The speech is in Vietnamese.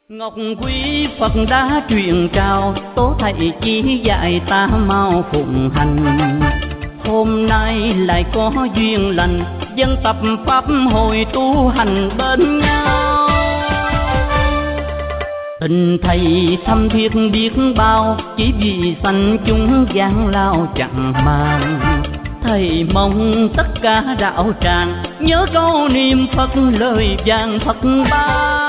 Ngọc quý Phật đã truyền trao, tố thầy chỉ dạy ta mau phụng hành. Hôm nay lại có duyên lành, dân tập pháp hồi tu hành bên nhau. Tình thầy thâm thiết biết bao, chỉ vì sanh chúng gian lao chẳng màng. Thầy mong tất cả đạo tràng nhớ câu niệm Phật lời vàng Phật ba.